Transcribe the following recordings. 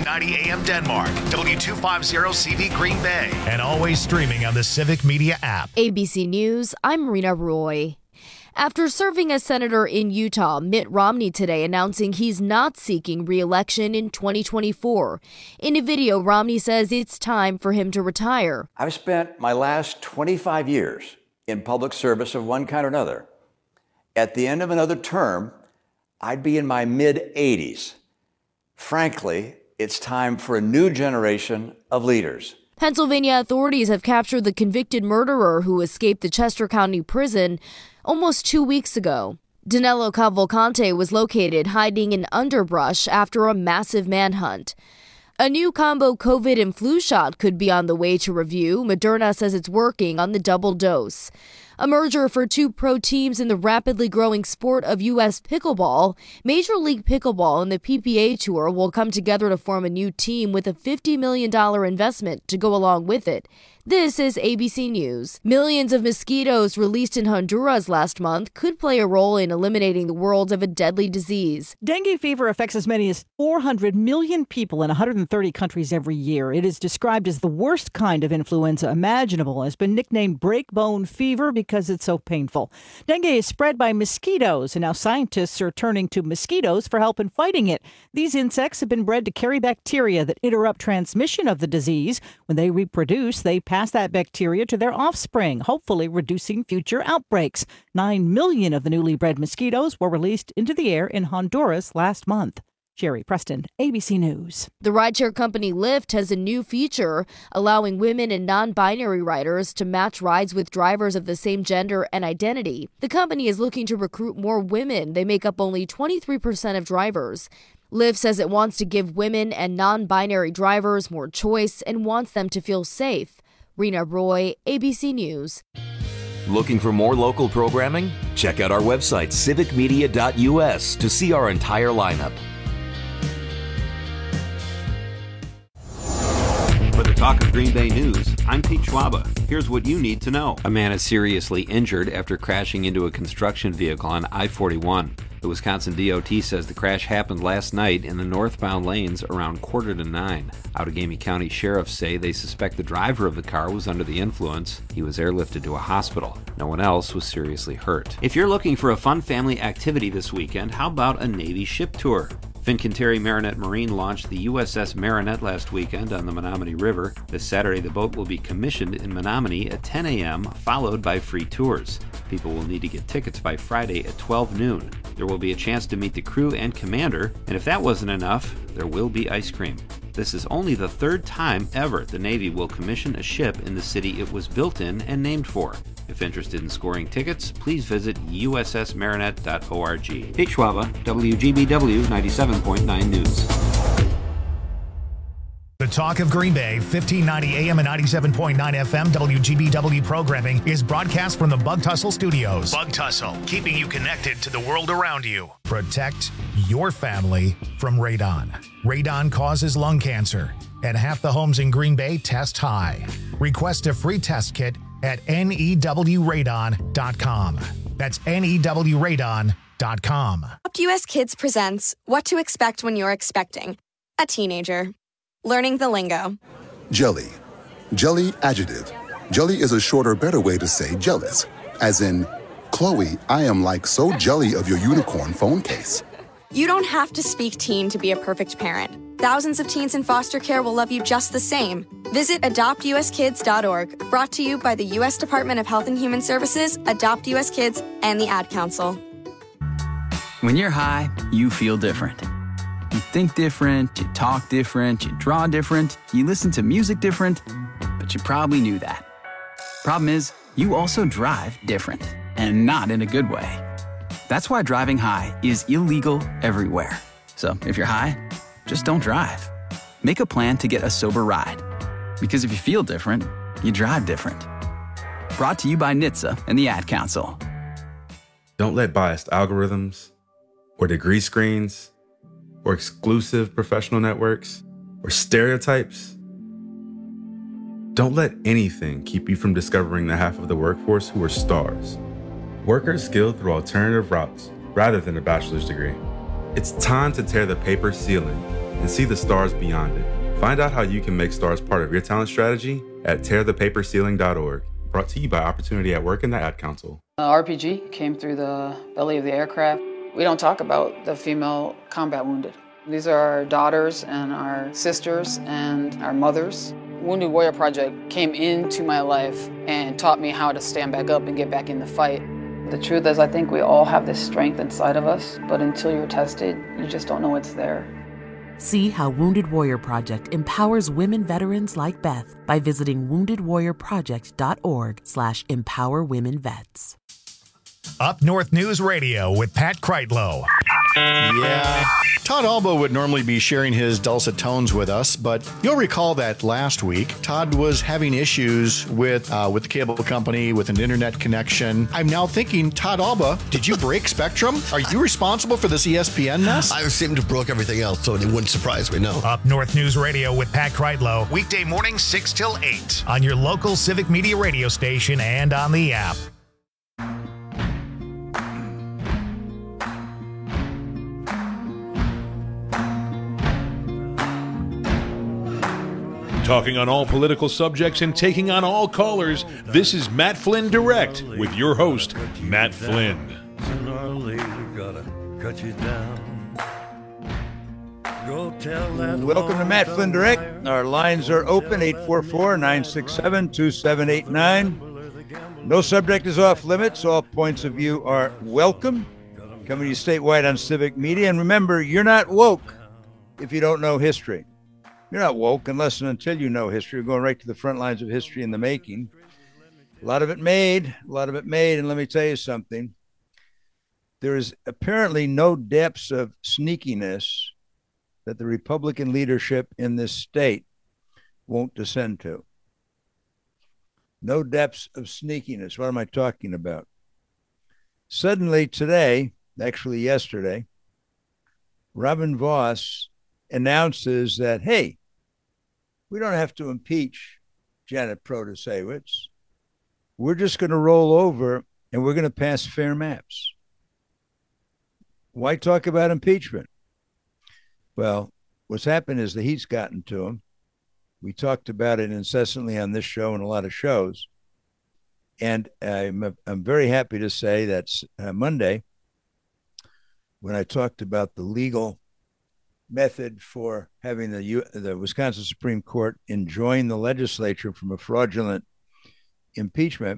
1590 AM Denmark, W250CV Green Bay, and always streaming on the Civic Media app. ABC News, I'm Marina Roy. After serving as senator in Utah, Mitt Romney today announcing he's not seeking re-election in 2024. In a video, Romney says it's time for him to retire. I've spent my last 25 years in public service of one kind or another. At the end of another term, I'd be in my mid-80s. Frankly, it's time for a new generation of leaders. Pennsylvania authorities have captured the convicted murderer who escaped the Chester County Prison almost 2 weeks ago. Danilo Cavalcante was located hiding in underbrush after a massive manhunt. A new combo COVID and flu shot could be on the way to review. Moderna says it's working on the double dose. A merger for two pro teams in the rapidly growing sport of U.S. pickleball. Major League Pickleball and the PPA Tour will come together to form a new team with a $50 million investment to go along with it. This is ABC News. Millions of mosquitoes released in Honduras last month could play a role in eliminating the world of a deadly disease. Dengue fever affects as many as 400 million people in 130 countries every year. It is described as the worst kind of influenza imaginable, has been nicknamed breakbone fever because it's so painful. Dengue is spread by mosquitoes, and now scientists are turning to mosquitoes for help in fighting it. These insects have been bred to carry bacteria that interrupt transmission of the disease. When they reproduce, they pass that bacteria to their offspring, hopefully reducing future outbreaks. 9 million of the newly bred mosquitoes were released into the air in Honduras last month. Sherry Preston, ABC News. The rideshare company Lyft has a new feature allowing women and non-binary riders to match rides with drivers of the same gender and identity. The company is looking to recruit more women. They make up only 23% of drivers. Lyft says it wants to give women and non-binary drivers more choice and wants them to feel safe. Rena Roy, ABC News. Looking for more local programming? Check out our website, civicmedia.us, to see our entire lineup. For the Talk of Green Bay News, I'm Pete Schwaba. Here's what you need to know. A man is seriously injured after crashing into a construction vehicle on I-41. The Wisconsin DOT says the crash happened last night in the northbound lanes around 8:45. Outagamie County sheriffs say they suspect the driver of the car was under the influence. He was airlifted to a hospital. No one else was seriously hurt. If you're looking for a fun family activity this weekend, how about a Navy ship tour? Fincantieri Marinette Marine launched the USS Marinette last weekend on the Menominee River. This Saturday, the boat will be commissioned in Menominee at 10 a.m., followed by free tours. People will need to get tickets by Friday at 12 noon. There will be a chance to meet the crew and commander, and if that wasn't enough, there will be ice cream. This is only the third time ever the Navy will commission a ship in the city it was built in and named for. If interested in scoring tickets, please visit ussmarinette.org. Pete Schwaba, WGBW 97.9 News. The Talk of Green Bay, 1590 AM and 97.9 FM WGBW programming is broadcast from the Bug Tussle Studios. Bug Tussle, keeping you connected to the world around you. Protect your family from radon. Radon causes lung cancer, and half the homes in Green Bay test high. Request a free test kit at newradon.com. That's newradon.com. US Kids presents What to Expect When You're Expecting a Teenager. Learning the lingo. Jelly. Jelly adjective. Jelly is a shorter, better way to say jealous. As in, Chloe, I am like so jelly of your unicorn phone case. You don't have to speak teen to be a perfect parent. Thousands of teens in foster care will love you just the same. Visit adoptuskids.org, brought to you by the U.S. Department of Health and Human Services, Adopt U.S. Kids, and the Ad Council. When you're high, you feel different. You think different, you talk different, you draw different, you listen to music different, but you probably knew that. Problem is, you also drive different, and not in a good way. That's why driving high is illegal everywhere. So if you're high, just don't drive. Make a plan to get a sober ride. Because if you feel different, you drive different. Brought to you by NHTSA and the Ad Council. Don't let biased algorithms or degree screens or exclusive professional networks or stereotypes. Don't let anything keep you from discovering the half of the workforce who are stars. Workers skilled through alternative routes rather than a bachelor's degree. It's time to tear the paper ceiling and see the stars beyond it. Find out how you can make stars part of your talent strategy at tearthepaperceiling.org. Brought to you by Opportunity at Work and the Ad Council. RPG came through the belly of the aircraft. We don't talk about the female combat wounded. These are our daughters and our sisters and our mothers. Wounded Warrior Project came into my life and taught me how to stand back up and get back in the fight. The truth is, I think we all have this strength inside of us, but until you're tested, you just don't know it's there. See how Wounded Warrior Project empowers women veterans like Beth by visiting woundedwarriorproject.org/empowerwomenvets. Up North News Radio with Pat Kreitlow. Yeah. Todd Alba would normally be sharing his dulcet tones with us, but you'll recall that last week, Todd was having issues with the cable company, with an internet connection. I'm now thinking, Todd Alba, did you break Spectrum? Are you responsible for this ESPN mess? I seem to have broke everything else, so it wouldn't surprise me, no. Up North News Radio with Pat Kreitlow, weekday mornings 6 till 8 on your local Civic Media radio station and on the app. Talking on all political subjects and taking on all callers, this is Matt Flynn Direct with your host, Matt Flynn. Welcome to Matt Flynn Direct. Our lines are open, 844-967-2789. No subject is off limits. All points of view are welcome. Coming to you statewide on Civic Media. And remember, you're not woke if you don't know history. You're not woke unless and until you know history. We're going right to the front lines of history in the making. A lot of it made. And let me tell you something. There is apparently no depths of sneakiness that the Republican leadership in this state won't descend to. No depths of sneakiness. What am I talking about? Suddenly today, actually yesterday, Robin Vos announces that, hey, we don't have to impeach Janet Protasewicz. We're just going to roll over and we're going to pass fair maps. Why talk about impeachment? Well, what's happened is the heat's gotten to him. We talked about it incessantly on this show and a lot of shows. And I'm very happy to say that Monday, when I talked about the legal method for having the Wisconsin Supreme Court enjoin the legislature from a fraudulent impeachment,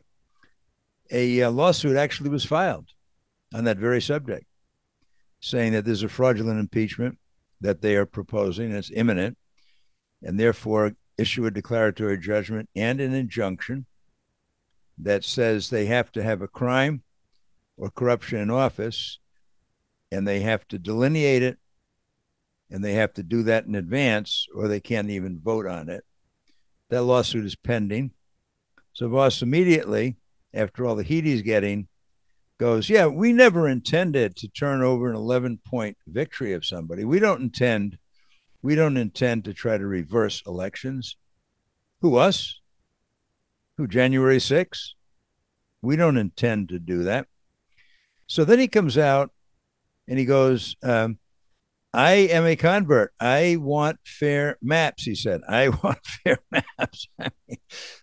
a lawsuit actually was filed on that very subject, saying that there's a fraudulent impeachment that they are proposing, it's imminent, and therefore issue a declaratory judgment and an injunction that says they have to have a crime or corruption in office, and they have to delineate it, and they have to do that in advance, or they can't even vote on it. That lawsuit is pending. So Voss immediately, after all the heat he's getting, goes, yeah, we never intended to turn over an 11-point victory of somebody. We don't intend to try to reverse elections. Who, us? Who, January 6th? We don't intend to do that. So then he comes out and he goes, I am a convert. I want fair maps, he said. I want fair maps. I mean,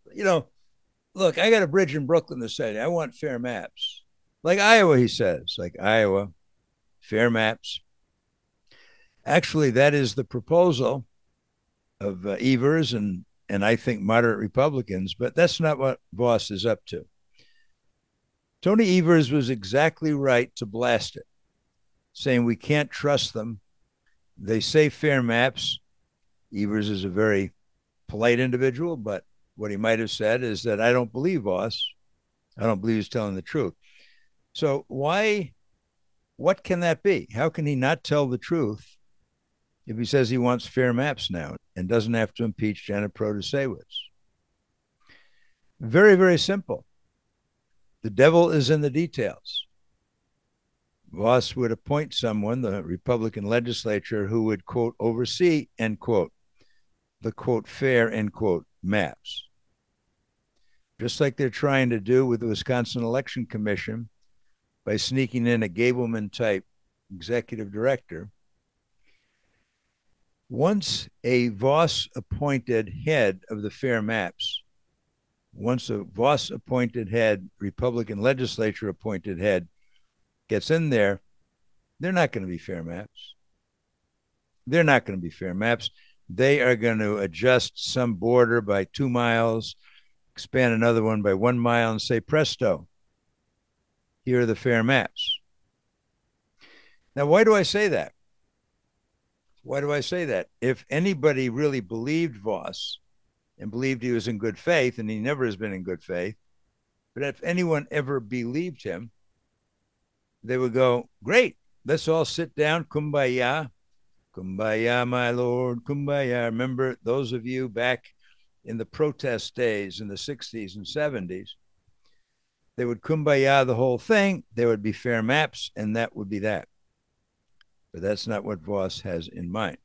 look, I got a bridge in Brooklyn to say, I want fair maps. Like Iowa, he says, like Iowa, fair maps. Actually, that is the proposal of Evers and I think moderate Republicans, but that's not what Voss is up to. Tony Evers was exactly right to blast it, saying we can't trust them. They say fair maps. Evers is a very polite individual, but what he might have said is that I don't believe Voss. I don't believe he's telling the truth. So what can that be? How can he not tell the truth if he says he wants fair maps now and doesn't have to impeach Janet Protasewicz? Very, very simple. The devil is in the details. Voss would appoint someone, the Republican legislature, who would, quote, oversee, end quote, the, quote, fair, end quote, maps. Just like they're trying to do with the Wisconsin Election Commission by sneaking in a Gableman-type executive director. Once a Voss-appointed head of the Fair Maps, once a Voss-appointed head, Republican legislature appointed head gets in there, they're not going to be fair maps. They're not going to be fair maps. They are going to adjust some border by 2 miles, expand another one by 1 mile, and say, presto, here are the fair maps. Now, why do I say that? Why do I say that? If anybody really believed Voss and believed he was in good faith, and he never has been in good faith, but if anyone ever believed him, they would go, great, let's all sit down, kumbaya, kumbaya, my lord, kumbaya. Remember, those of you back in the protest days in the 60s and 70s, they would kumbaya the whole thing, there would be fair maps, and that would be that. But that's not what Voss has in mind.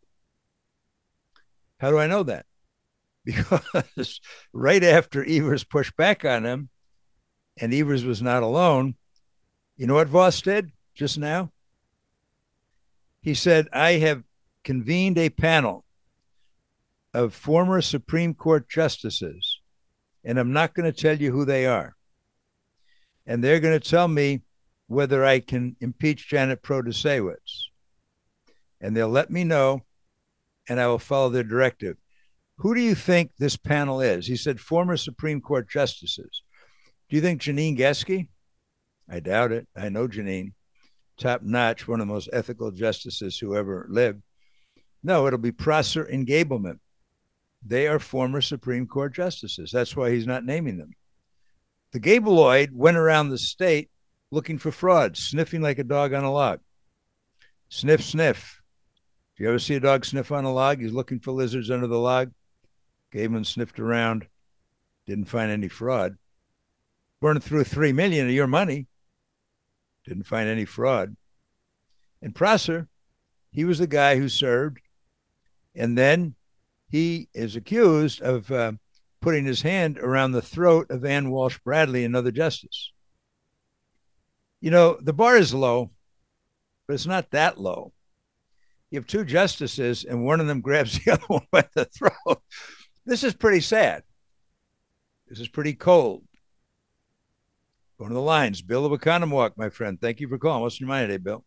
How do I know that? Because right after Evers pushed back on him, and Evers was not alone, you know what Voss did just now? He said, I have convened a panel of former Supreme Court justices, and I'm not going to tell you who they are. And they're going to tell me whether I can impeach Janet Protasewicz. And they'll let me know, and I will follow their directive. Who do you think this panel is? He said former Supreme Court justices. Do you think Janine Geske? I doubt it. I know Janine. Top notch, one of the most ethical justices who ever lived. No, it'll be Prosser and Gableman. They are former Supreme Court justices. That's why he's not naming them. The Gableoid went around the state looking for fraud, sniffing like a dog on a log. Sniff, sniff. Do you ever see a dog sniff on a log? He's looking for lizards under the log. Gableman sniffed around, didn't find any fraud. Burned through $3 million of your money, didn't find any fraud. And Prosser, he was the guy who served, and then he is accused of putting his hand around the throat of Ann Walsh Bradley, another justice. You know, the bar is low, but it's not that low. You have 2 justices, and one of them grabs the other one by the throat. This is pretty sad. This is pretty cold. Going to the lines. Bill of Oconomowoc, my friend. Thank you for calling. What's your mind today, Bill?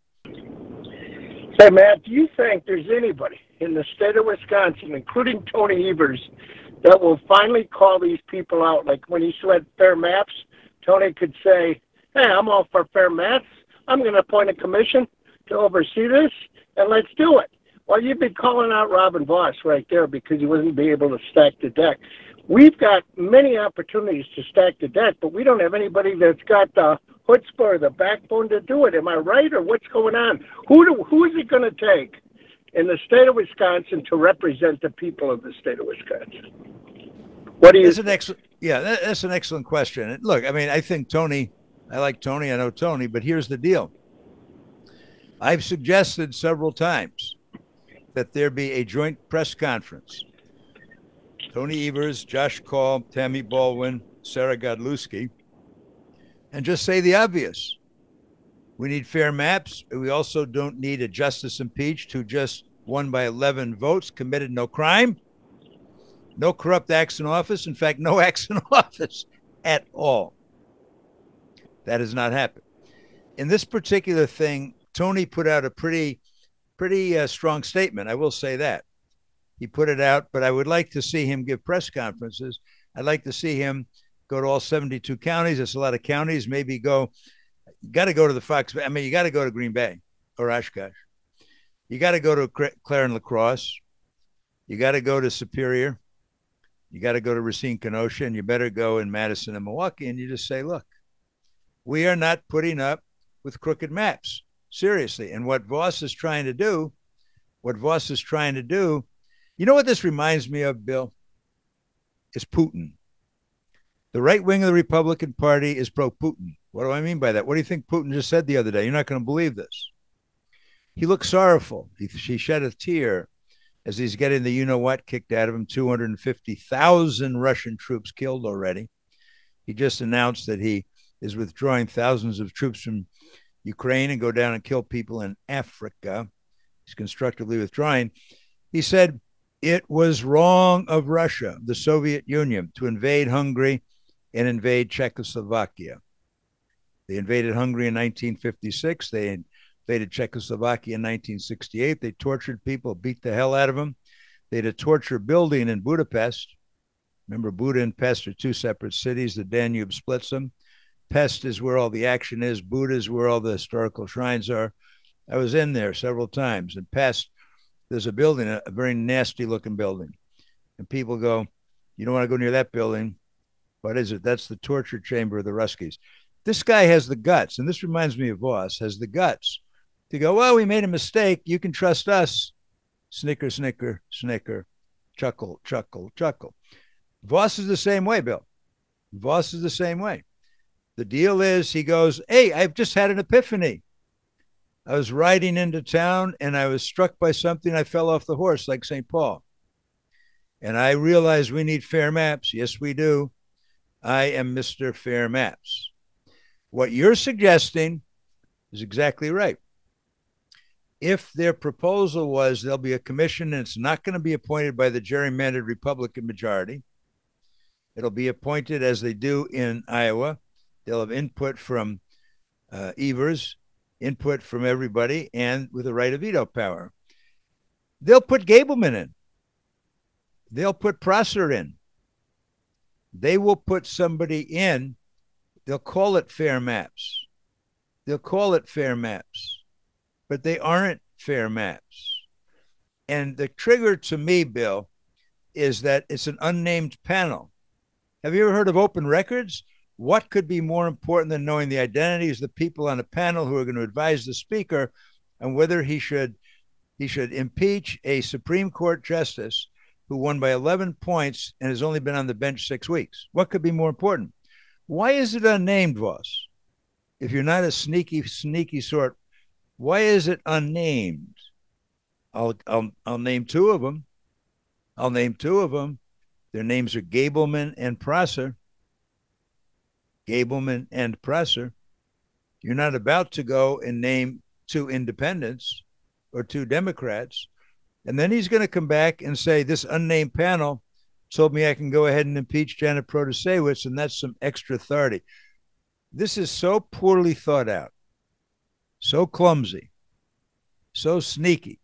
Hey, Matt, do you think there's anybody in the state of Wisconsin, including Tony Evers, that will finally call these people out? Like when he said fair maps, Tony could say, hey, I'm all for fair maps. I'm going to appoint a commission to oversee this, and let's do it. Well, you've been calling out Robin Voss right there because he wasn't be able to stack the deck. We've got many opportunities to stack the deck, but we don't have anybody that's got the chutzpah or the backbone to do it. Am I right, or what's going on? Who is it going to take in the state of Wisconsin to represent the people of the state of Wisconsin? What do you? That's an excellent question. And look, I mean, I think Tony. I like Tony. I know Tony, but here's the deal. I've suggested several times that there be a joint press conference. Tony Evers, Josh Call, Tammy Baldwin, Sarah Godlewski, and just say the obvious. We need fair maps. We also don't need a justice impeached who just won by 11 votes, committed no crime, no corrupt acts in office. In fact, no acts in office at all. That has not happened. In this particular thing, Tony put out a pretty strong statement. I will say that. He put it out, but I would like to see him give press conferences. I'd like to see him go to all 72 counties. That's a lot of counties. Maybe you got to go to the Fox. I mean, you got to go to Green Bay or Oshkosh. You got to go to Clare and La Crosse. You got to go to Superior. You got to go to Racine, Kenosha, and you better go in Madison and Milwaukee. And you just say, look, we are not putting up with crooked maps. Seriously. And what Voss is trying to do, you know what this reminds me of, Bill? Is Putin. The right wing of the Republican Party is pro-Putin. What do I mean by that? What do you think Putin just said the other day? You're not going to believe this. He looked sorrowful. She shed a tear as he's getting the you-know-what kicked out of him. 250,000 Russian troops killed already. He just announced that he is withdrawing thousands of troops from Ukraine and go down and kill people in Africa. He's constructively withdrawing. He said it was wrong of Russia, the Soviet Union, to invade Hungary and invade Czechoslovakia. They invaded Hungary in 1956. They invaded Czechoslovakia in 1968. They tortured people, beat the hell out of them. They had a torture building in Budapest. Remember, Buda and Pest are two separate cities. The Danube splits them. Pest is where all the action is. Buda is where all the historical shrines are. I was in there several times. In Pest, there's a building, a very nasty-looking building. And people go, you don't want to go near that building. What is it? That's the torture chamber of the Ruskies. This guy has the guts, and this reminds me of Voss, has the guts to go, well, we made a mistake. You can trust us. Snicker, snicker, snicker, chuckle, chuckle, chuckle. Voss is the same way, Bill. Voss is the same way. The deal is he goes, hey, I've just had an epiphany. I was riding into town, and I was struck by something. I fell off the horse like St. Paul. And I realized we need fair maps. Yes, we do. I am Mr. Fair Maps. What you're suggesting is exactly right. If their proposal was there'll be a commission and it's not going to be appointed by the gerrymandered Republican majority, it'll be appointed as they do in Iowa. They'll have input from Evers, input from everybody, and with a right of veto power. They'll put Gableman in. They'll put Prosser in. They will put somebody in. They'll call it fair maps. They'll call it fair maps, but they aren't fair maps. And the trigger to me, Bill, is that it's an unnamed panel. Have you ever heard of open records? What could be more important than knowing the identities of the people on a panel who are going to advise the speaker on whether he should impeach a Supreme Court justice who won by 11 points and has only been on the bench 6 weeks? What could be more important? Why is it unnamed, Voss? If you're not a sneaky sort, why is it unnamed? I'll name two of them. I'll name two of them. Their names are Gableman and Prosser. Gableman and Prosser. You're not about to go and name two independents or two Democrats. And then he's going to come back and say, this unnamed panel told me I can go ahead and impeach Janet Protasewicz, and that's some extra authority. This is so poorly thought out, so clumsy, so sneaky.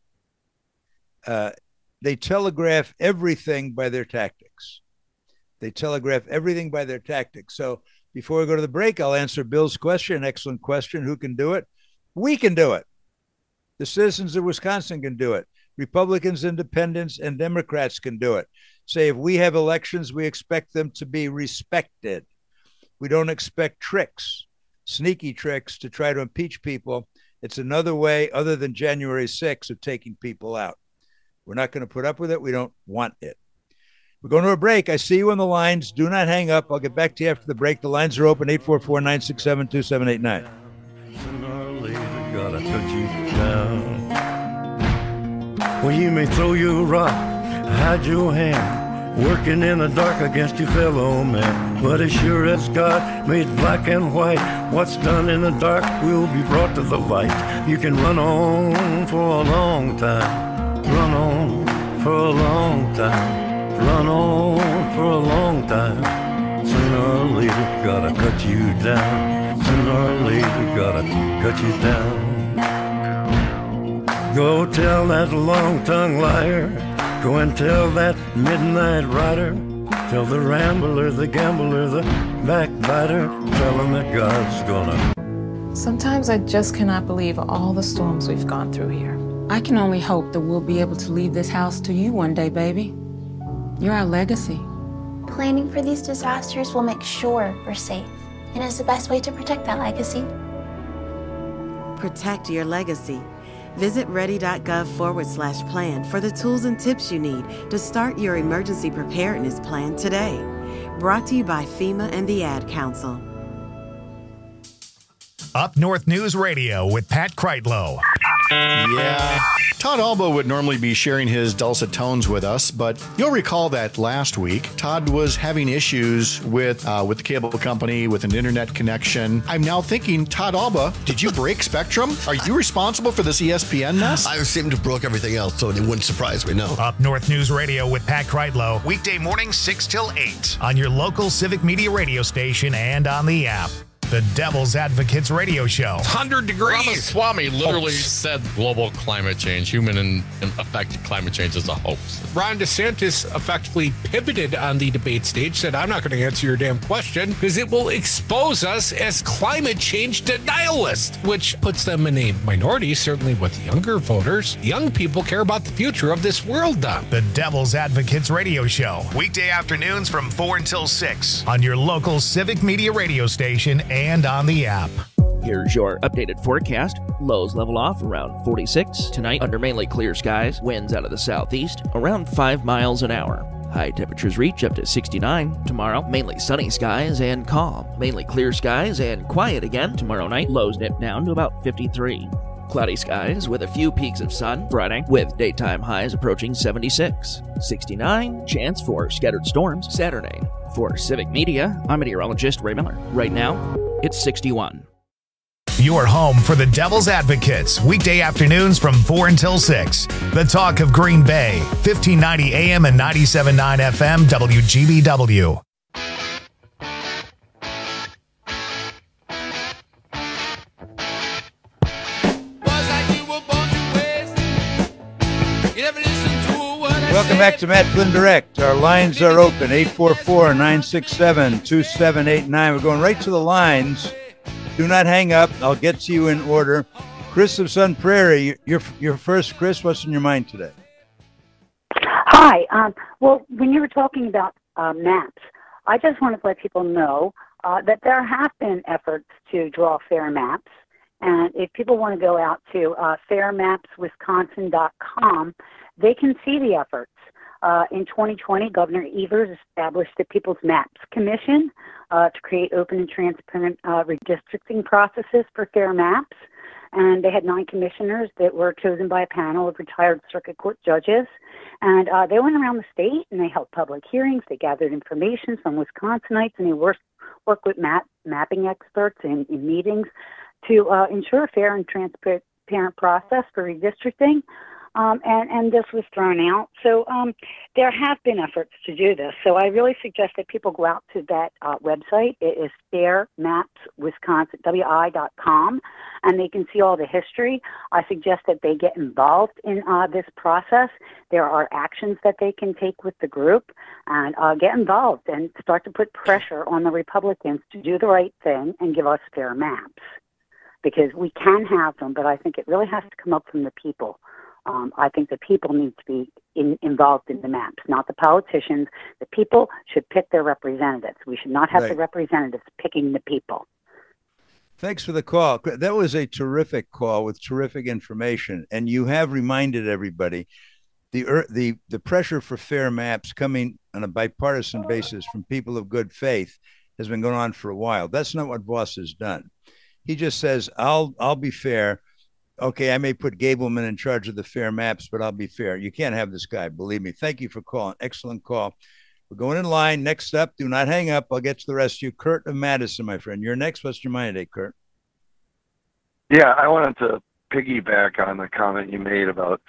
They telegraph everything by their tactics. They telegraph everything by their tactics. So before we go to the break, I'll answer Bill's question, excellent question. Who can do it? We can do it. The citizens of Wisconsin can do it. Republicans, independents, and Democrats can do it. Say if we have elections, we expect them to be respected. We don't expect tricks, sneaky tricks to try to impeach people. It's another way other than January 6th of taking people out. We're not going to put up with it. We don't want it. We're going to a break. I see you on the lines. Do not hang up. I'll get back to you after the break. The lines are open, 844-967-2789. Sooner or later, gotta cut you down. Well, you may throw your rock, hide your hand, working in the dark against your fellow man. But as sure as God made black and white, what's done in the dark will be brought to the light. You can run on for a long time, run on for a long time, run on for a long time. Sooner or later, gotta cut you down. Sooner or later, gotta cut you down. Go tell that long-tongued liar. Go and tell that midnight rider. Tell the rambler, the gambler, the backbiter. Tell him that God's gonna. Sometimes I just cannot believe all the storms we've gone through here. I can only hope that we'll be able to leave this house to you one day, baby. You're our legacy. Planning for these disasters will make sure we're safe, and is the best way to protect that legacy. Protect your legacy. Visit ready.gov/plan for the tools and tips you need to start your emergency preparedness plan today. Brought to you by FEMA and the Ad Council. Up North News Radio with Pat Kreitlow. Yeah. Todd Alba would normally be sharing his dulcet tones with us, but you'll recall that last week, Todd was having issues with the cable company, with an internet connection. I'm now thinking, Todd Alba, did you break Spectrum? Are you responsible for this ESPN mess? I seem to have broke everything else, so it wouldn't surprise me, no. Up North News Radio with Pat Kreitlow, weekday mornings 6 till 8 on your local Civic Media radio station and on the app. The Devil's Advocates Radio Show. 100 degrees. Ramaswamy literally said global climate change, human-affected climate change is a hoax. Ron DeSantis effectively pivoted on the debate stage, said, I'm not going to answer your damn question because it will expose us as climate change denialists, which puts them in a minority, certainly with younger voters. Young people care about the future of this world, Don. The Devil's Advocates Radio Show. Weekday afternoons from 4 until 6 on your local Civic Media radio station and on the app. Here's your updated forecast. Lows level off around 46. Tonight, under mainly clear skies, winds out of the southeast around 5 miles an hour. High temperatures reach up to 69. Tomorrow, mainly sunny skies and calm. Mainly clear skies and quiet again. Tomorrow night, lows dip down to about 53. Cloudy skies with a few peaks of sun Friday, with daytime highs approaching 76. 69, chance for scattered storms Saturday. For Civic Media, I'm meteorologist Ray Miller. Right now, it's 61. Your home for the Devil's Advocates, weekday afternoons from 4 until 6. The talk of Green Bay, 1590 AM and 97.9 FM, WGBW. Welcome back to Matt Flynn Direct. Our lines are open, 844-967-2789. We're going right to the lines. Do not hang up. I'll get to you in order. Chris of Sun Prairie, you're first. Chris, what's in your mind today? Hi. Well, when you were talking about maps, I just wanted to let people know that there have been efforts to draw fair maps. And if people want to go out to fairmapswisconsin.com, they can see the efforts. In 2020, Governor Evers established the People's Maps Commission to create open and transparent redistricting processes for fair maps. And they had 9 commissioners that were chosen by a panel of retired circuit court judges. And they went around the state and they held public hearings. They gathered information from Wisconsinites, and they worked with mapping experts in meetings to ensure a fair and transparent process for redistricting. And this was thrown out. So there have been efforts to do this. So I really suggest that people go out to that website. It is fairmapswisconsin.com, and they can see all the history. I suggest that they get involved in this process. There are actions that they can take with the group, and get involved and start to put pressure on the Republicans to do the right thing and give us fair maps. Because we can have them, but I think it really has to come up from the people. I think the people need to be involved in the maps, not the politicians. The people should pick their representatives. We should not have the representatives picking the people. Thanks for the call. That was a terrific call with terrific information. And you have reminded everybody the pressure for fair maps coming on a bipartisan basis from people of good faith has been going on for a while. That's not what Voss has done. He just says, I'll be fair. Okay, I may put Gableman in charge of the fair maps, but I'll be fair. You can't have this guy, believe me. Thank you for calling. Excellent call. We're going in line. Next up, do not hang up. I'll get to the rest of you. Kurt of Madison, my friend. You're next. What's your mind today, Kurt? Yeah, I wanted to piggyback on the comment you made about,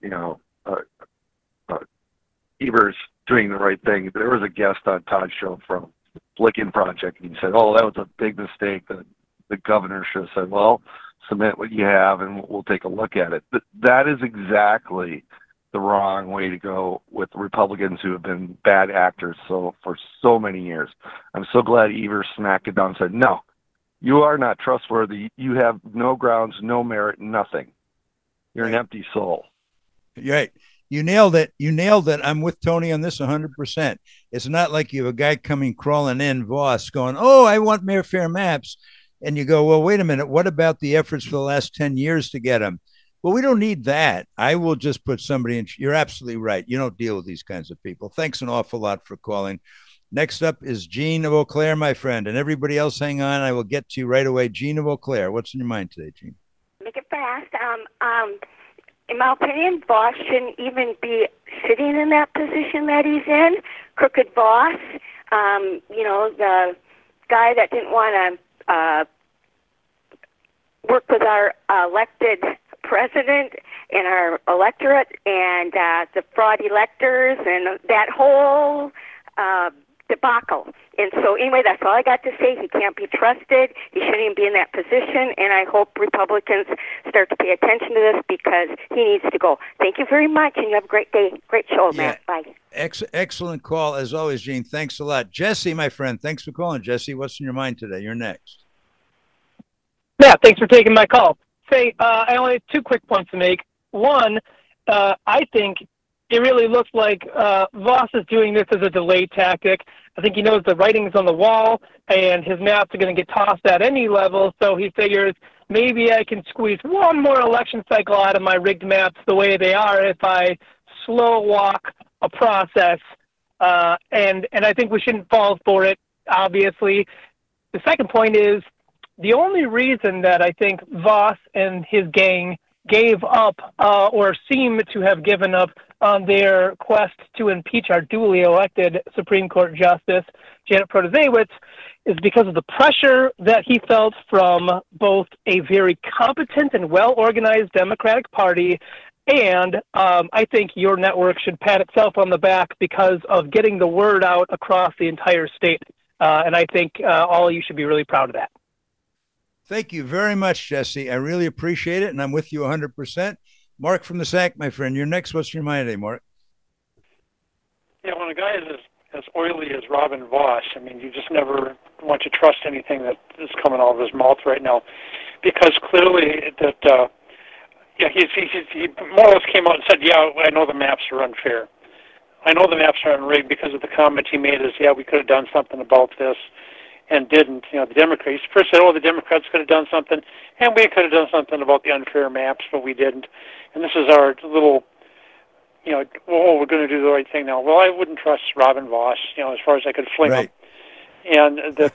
Evers doing the right thing. There was a guest on Todd's show from Flickin' Project, and he said, that was a big mistake that the governor should have said, well, submit what you have and we'll take a look at it. But that is exactly the wrong way to go with Republicans who have been bad actors for so many years. I'm so glad Evers smacked it down and said, no, you are not trustworthy. You have no grounds, no merit, nothing. You're an empty soul. Right. You nailed it. I'm with Tony on this 100%. It's not like you have a guy coming crawling in, Voss, going, I want more fair maps. And you go, well, wait a minute. What about the efforts for the last 10 years to get them? Well, we don't need that. I will just put somebody in. You're absolutely right. You don't deal with these kinds of people. Thanks an awful lot for calling. Next up is Gene of Eau Claire, my friend. And everybody else, hang on. I will get to you right away. Gene of Eau Claire. What's in your mind today, Gene? Make it fast. in my opinion, Voss shouldn't even be sitting in that position that he's in. Crooked Voss, the guy that didn't want to work with our elected president and our electorate, and the fraud electors, and that whole debacle. And so anyway, that's all I got to say. He can't be trusted. He shouldn't even be in that position, and I hope Republicans start to pay attention to this because he needs to go. Thank you very much, and you have a great day. Great show, Matt. Bye. Excellent call, as always, Gene. Thanks a lot. Jesse, my friend, thanks for calling. Jesse, what's in your mind today? You're next. Yeah, thanks for taking my call. I only have 2 quick points to make. One, I think it really looks like Voss is doing this as a delay tactic. I think he knows the writing's on the wall, and his maps are going to get tossed at any level, so he figures maybe I can squeeze one more election cycle out of my rigged maps the way they are if I slow walk a process, and I think we shouldn't fall for it, obviously. The second point is, the only reason that I think Voss and his gang gave up or seem to have given up on their quest to impeach our duly elected Supreme Court Justice, Janet Protasiewicz, is because of the pressure that he felt from both a very competent and well-organized Democratic Party, and I think your network should pat itself on the back because of getting the word out across the entire state. And I think all of you should be really proud of that. Thank you very much, Jesse. I really appreciate it, and I'm with you 100%. Mark from the SAC, my friend. You're next. What's your mind today, Mark? Yeah, when a guy is as oily as Robin Voss, I mean, you just never want to trust anything that is coming out of his mouth right now, because clearly that, he more or less came out and said, yeah, I know the maps are unfair. I know the maps are unrigged because of the comment he made is, yeah, we could have done something about this. And didn't. The Democrats first said, the Democrats could have done something, and we could have done something about the unfair maps, but we didn't. And this is our little, we're going to do the right thing now. Well, I wouldn't trust Robin Voss, as far as I could fling him. And that,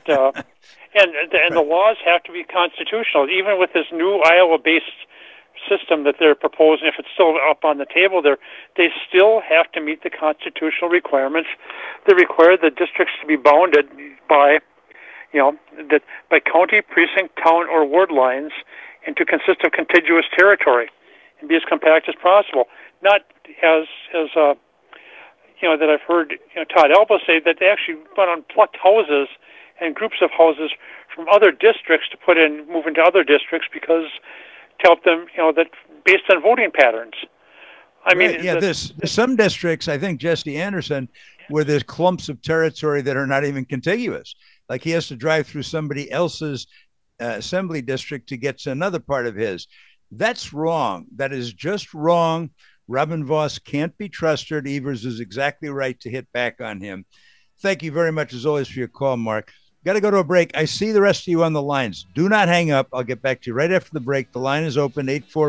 and the laws have to be constitutional, even with this new Iowa-based system that they're proposing. If it's still up on the table there, they still have to meet the constitutional requirements that require the districts to be bounded by that by county, precinct, town, or ward lines, and to consist of contiguous territory and be as compact as possible. Not as that I've heard Todd Alba say that they actually went on plucked houses and groups of houses from other districts to move into other districts because to help them, that based on voting patterns. I mean, there's some districts, I think, Jesse Anderson, where there's clumps of territory that are not even contiguous. Like he has to drive through somebody else's assembly district to get to another part of his. That's wrong. That is just wrong. Robin Voss can't be trusted. Evers is exactly right to hit back on him. Thank you very much, as always, for your call, Mark. Got to go to a break. I see the rest of you on the lines. Do not hang up. I'll get back to you right after the break. The line is open,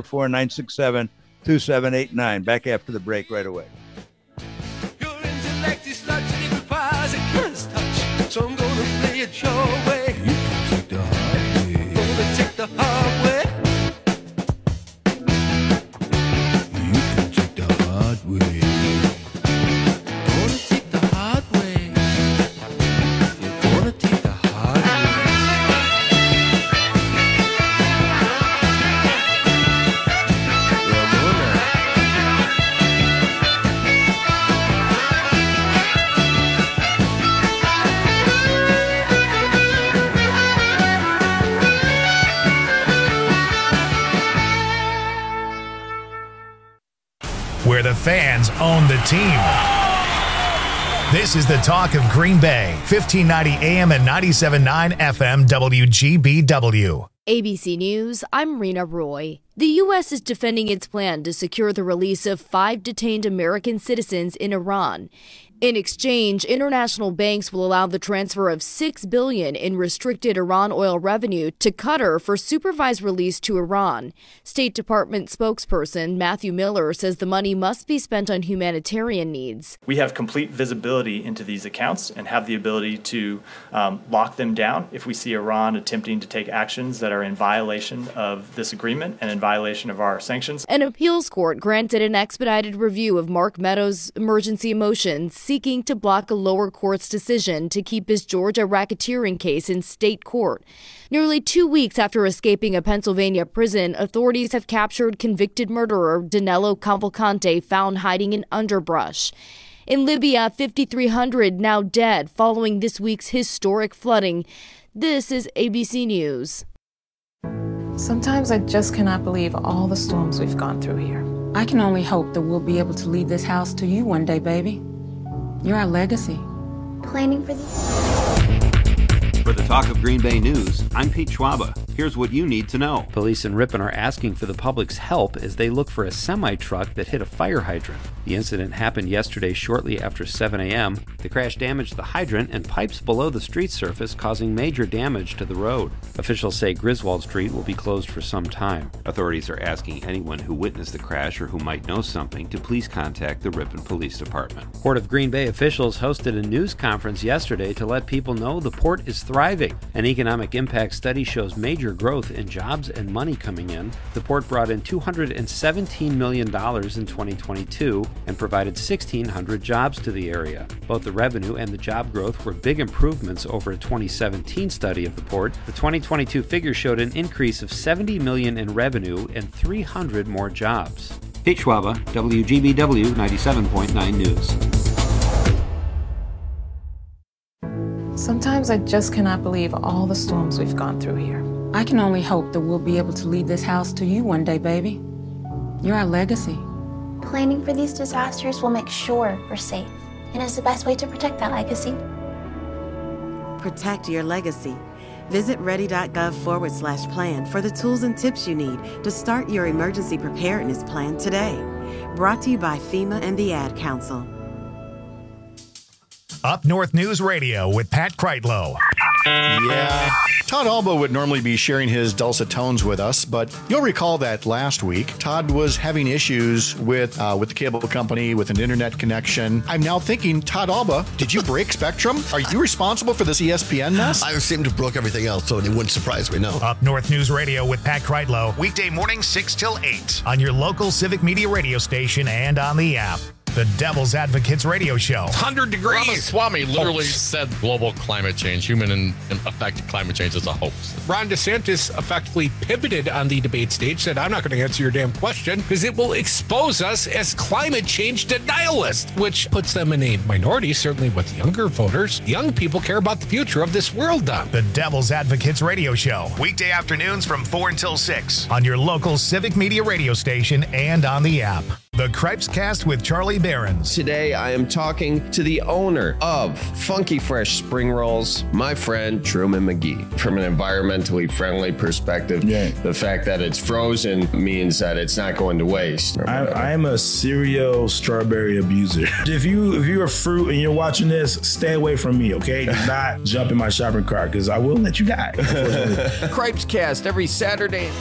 844-967-2789. Back after the break right away. So I'm gonna play it your way. You can take the hard way. Gonna take the hard way. You can take the hard way. Gonna take the hard way. You're gonna take the hard where the fans own the team. This is the talk of Green Bay, 1590 AM and 97.9 FM WGBW. ABC News, I'm Rena Roy. The U.S. is defending its plan to secure the release of 5 detained American citizens in Iran. In exchange, international banks will allow the transfer of $6 billion in restricted Iran oil revenue to Qatar for supervised release to Iran. State Department spokesperson Matthew Miller says the money must be spent on humanitarian needs. We have complete visibility into these accounts and have the ability to lock them down if we see Iran attempting to take actions that are in violation of this agreement and in violation violation of our sanctions. An appeals court granted an expedited review of Mark Meadows' emergency motion, seeking to block a lower court's decision to keep his Georgia racketeering case in state court. Nearly 2 weeks after escaping a Pennsylvania prison, authorities have captured convicted murderer Danilo Cavalcante, found hiding in underbrush. In Libya, 5,300 now dead following this week's historic flooding. This is ABC News. Sometimes I just cannot believe all the storms we've gone through here. I can only hope that we'll be able to leave this house to you one day, baby. You're our legacy. Planning for these. For the Talk of Green Bay News, I'm Pete Schwaba. Here's what you need to know. Police in Ripon are asking for the public's help as they look for a semi-truck that hit a fire hydrant. The incident happened yesterday shortly after 7 a.m. The crash damaged the hydrant and pipes below the street surface, causing major damage to the road. Officials say Griswold Street will be closed for some time. Authorities are asking anyone who witnessed the crash or who might know something to please contact the Ripon Police Department. Port of Green Bay officials hosted a news conference yesterday to let people know the port is thriving. An economic impact study shows major growth in jobs and money coming in. The port brought in $217 million in 2022 and provided 1,600 jobs to the area. Both the revenue and the job growth were big improvements over a 2017 study of the port. The 2022 figure showed an increase of $70 million in revenue and 300 more jobs. Pete Schwaba, WGBW 97.9 News. Sometimes I just cannot believe all the storms we've gone through here. I can only hope that we'll be able to leave this house to you one day, baby. You're our legacy. Planning for these disasters will make sure we're safe, and is the best way to protect that legacy. Protect your legacy. Visit ready.gov/plan for the tools and tips you need to start your emergency preparedness plan today. Brought to you by FEMA and the Ad Council. Up North News Radio with Pat Kreitlow. Yeah. Todd Alba would normally be sharing his dulcet tones with us, but you'll recall that last week, Todd was having issues with the cable company, with an internet connection. I'm now thinking, Todd Alba, did you break Spectrum? Are you responsible for this ESPN mess? I seem to have broke everything else, so it wouldn't surprise me, no. Up North News Radio with Pat Kreitlow, weekday mornings 6 till 8 on your local Civic Media radio station and on the app. The Devil's Advocates Radio Show. 100 degrees. Ramaswamy literally said global climate change, human and affected climate change is a hoax. Ron DeSantis effectively pivoted on the debate stage, said, I'm not going to answer your damn question because it will expose us as climate change denialists, which puts them in a minority, certainly with younger voters. Young people care about the future of this world, Don. The Devil's Advocates Radio Show. Weekday afternoons from 4 until 6 on your local Civic Media radio station and on the app. The Cripes Cast with Charlie Behrens. Today, I am talking to the owner of Funky Fresh Spring Rolls, my friend Truman McGee. From an environmentally friendly perspective, the fact that it's frozen means that it's not going to waste. I'm a serial strawberry abuser. If you're a fruit and you're watching this, stay away from me, okay? Do not jump in my shopping cart because I will let you die. Cripes Cast every Saturday.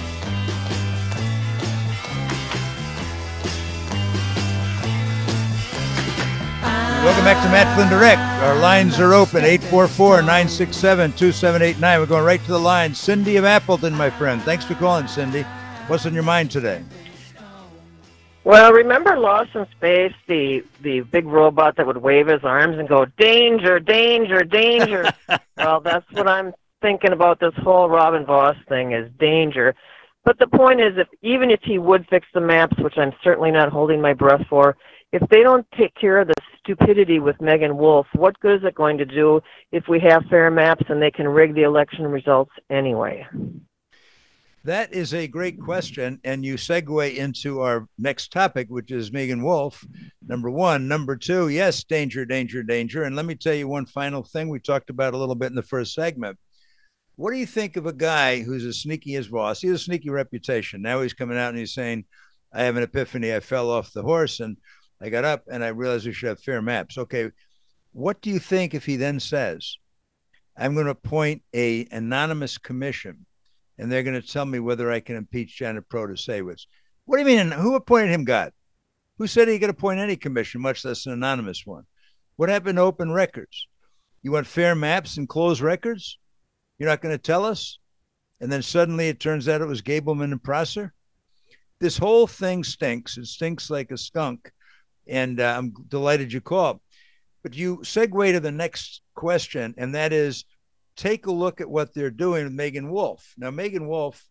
Welcome back to Matt Flynn Direct. Our lines are open, 844-967-2789. We're going right to the line. Cindy of Appleton, my friend. Thanks for calling, Cindy. What's on your mind today? Well, remember Lost in Space, the big robot that would wave his arms and go, danger, danger, danger. Well, that's what I'm thinking about this whole Robin Voss thing is danger. But the point is, even if he would fix the maps, which I'm certainly not holding my breath for, if they don't take care of the stupidity with Megan Wolf, what good is it going to do if we have fair maps and they can rig the election results anyway? That is a great question, and you segue into our next topic, which is Megan Wolf, number one. Number two, yes, danger, danger, danger. And let me tell you one final thing we talked about a little bit in the first segment. What do you think of a guy who's as sneaky as Voss? He has a sneaky reputation. Now he's coming out and he's saying, I have an epiphany. I fell off the horse and I got up and I realized we should have fair maps. Okay, what do you think if he then says, I'm going to appoint an anonymous commission and they're going to tell me whether I can impeach Janet Protasewicz? What do you mean? Who appointed him, God? Who said he could appoint any commission, much less an anonymous one? What happened to open records? You want fair maps and closed records? You're not going to tell us? And then suddenly it turns out it was Gableman and Prosser? This whole thing stinks. It stinks like a skunk. And I'm delighted you called. But you segue to the next question, and that is, take a look at what they're doing with Megan Wolf. Now, Megan Wolf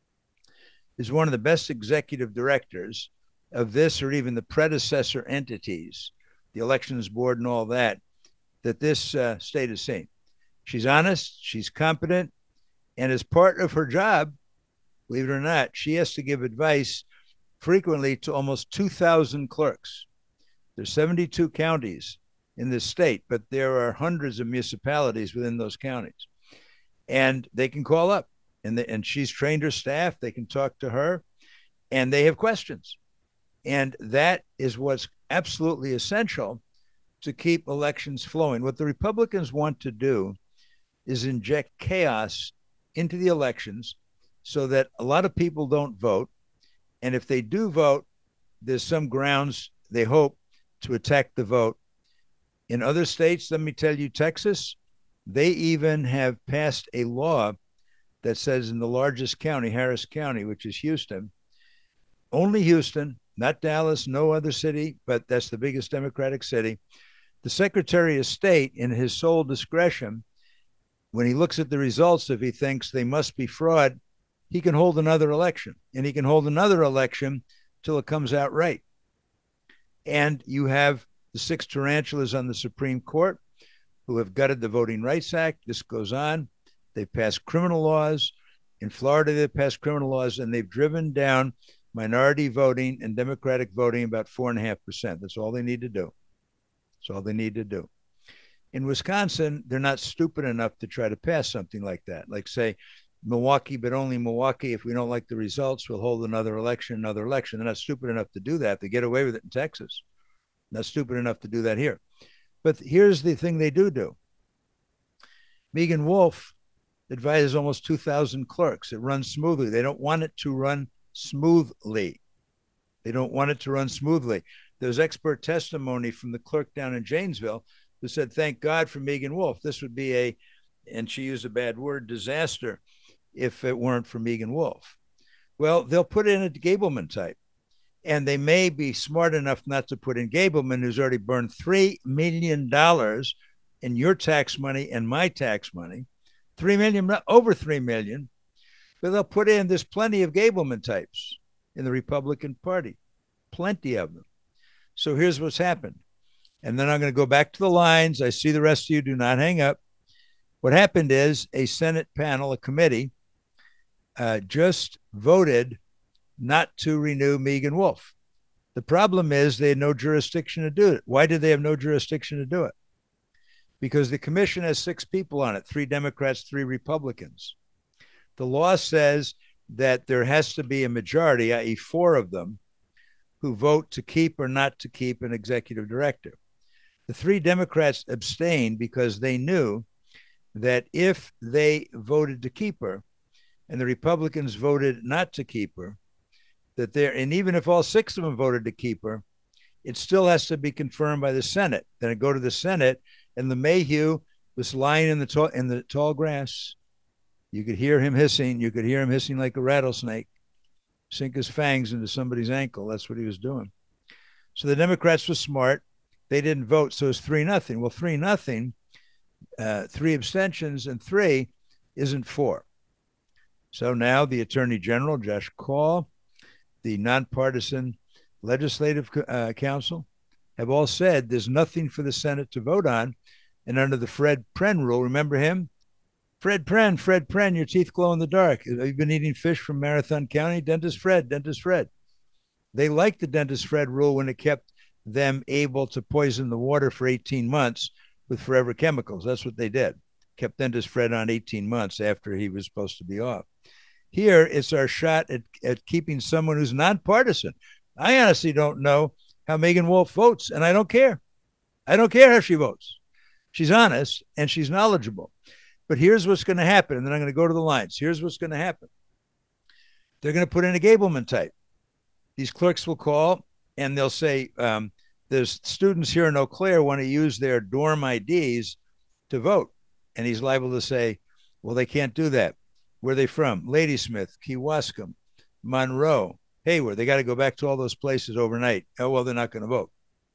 is one of the best executive directors of this or even the predecessor entities, the elections board and all that, that this state has seen. She's honest, she's competent, and as part of her job, believe it or not, she has to give advice frequently to almost 2,000 clerks. There's 72 counties in this state, but there are hundreds of municipalities within those counties. And they can call up, and she's trained her staff. They can talk to her, and they have questions. And that is what's absolutely essential to keep elections flowing. What the Republicans want to do is inject chaos into the elections so that a lot of people don't vote. And if they do vote, there's some grounds, they hope, to attack the vote. In other states, let me tell you, Texas, they even have passed a law that says in the largest county, Harris County, which is Houston, only Houston, not Dallas, no other city, but that's the biggest Democratic city. The Secretary of State, in his sole discretion, when he looks at the results, if he thinks they must be fraud, he can hold another election, and he can hold another election till it comes out right. And you have the 6 tarantulas on the Supreme Court who have gutted the Voting Rights Act. This goes on. They've passed criminal laws. In Florida, they've passed criminal laws, and they've driven down minority voting and Democratic voting about 4.5%. That's all they need to do. That's all they need to do. In Wisconsin, they're not stupid enough to try to pass something like that. Like say, Milwaukee, but only Milwaukee. If we don't like the results, we'll hold another election. They're not stupid enough to do that. They get away with it in Texas. Not stupid enough to do that here. But here's the thing they do. Megan Wolf advises almost 2,000 clerks. It runs smoothly. They don't want it to run smoothly. They don't want it to run smoothly. There's expert testimony from the clerk down in Janesville who said, thank God for Megan Wolf. This would be a, and she used a bad word, disaster, if it weren't for Megan Wolf. Well, they'll put in a Gableman type. And they may be smart enough not to put in Gableman, who's already burned $3 million in your tax money and my tax money. $3 million, over $3 million. But they'll put in, there's plenty of Gableman types in the Republican Party. Plenty of them. So here's what's happened. And then I'm going to go back to the lines. I see the rest of you. Do not hang up. What happened is a Senate panel, a committee, just voted not to renew Megan Wolf. The problem is they had no jurisdiction to do it. Why did they have no jurisdiction to do it? Because the commission has 6 people on it, 3 Democrats, 3 Republicans. The law says that there has to be a majority, i.e. 4 of them, who vote to keep or not to keep an executive director. The 3 Democrats abstained because they knew that if they voted to keep her and the Republicans voted not to keep her, and even if all 6 of them voted to keep her, it still has to be confirmed by the Senate. Then it go to the Senate, and the Mayhew was lying in the tall grass. You could hear him hissing. You could hear him hissing like a rattlesnake. Sink his fangs into somebody's ankle. That's what he was doing. So the Democrats were smart. They didn't vote, so it's 3-0. Well, 3-0, 3 abstentions, and 3 isn't 4. So now the Attorney General, Josh Kaul, the nonpartisan Legislative Council, have all said there's nothing for the Senate to vote on. And under the Fred Pren rule, remember him? Fred Pren, your teeth glow in the dark. Have you been eating fish from Marathon County? Dentist Fred. They liked the Dentist Fred rule when it kept them able to poison the water for 18 months with forever chemicals. That's what they did. Kept Dentist Fred on 18 months after he was supposed to be off. Here, it's our shot at keeping someone who's nonpartisan. I honestly don't know how Megan Wolf votes, and I don't care. I don't care how she votes. She's honest, and she's knowledgeable. But here's what's going to happen, and then I'm going to go to the lines. Here's what's going to happen. They're going to put in a Gableman type. These clerks will call, and they'll say, there's students here in Eau Claire want to use their dorm IDs to vote. And he's liable to say, well, they can't do that. Where are they from? Ladysmith, Kewaskum, Monroe, Hayward. They got to go back to all those places overnight. Oh, well, they're not going to vote.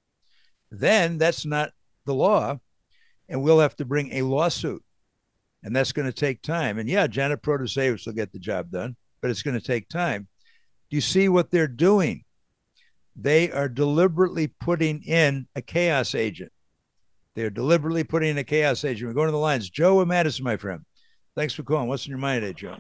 Then that's not the law, and we'll have to bring a lawsuit, and that's going to take time. And yeah, Janet Protasevich will get the job done, but it's going to take time. Do you see what they're doing? They are deliberately putting in a chaos agent. They're deliberately putting in a chaos agent. We're going to the lines. Joe and Madison, my friend. Thanks for calling. What's in your mind today, Joe?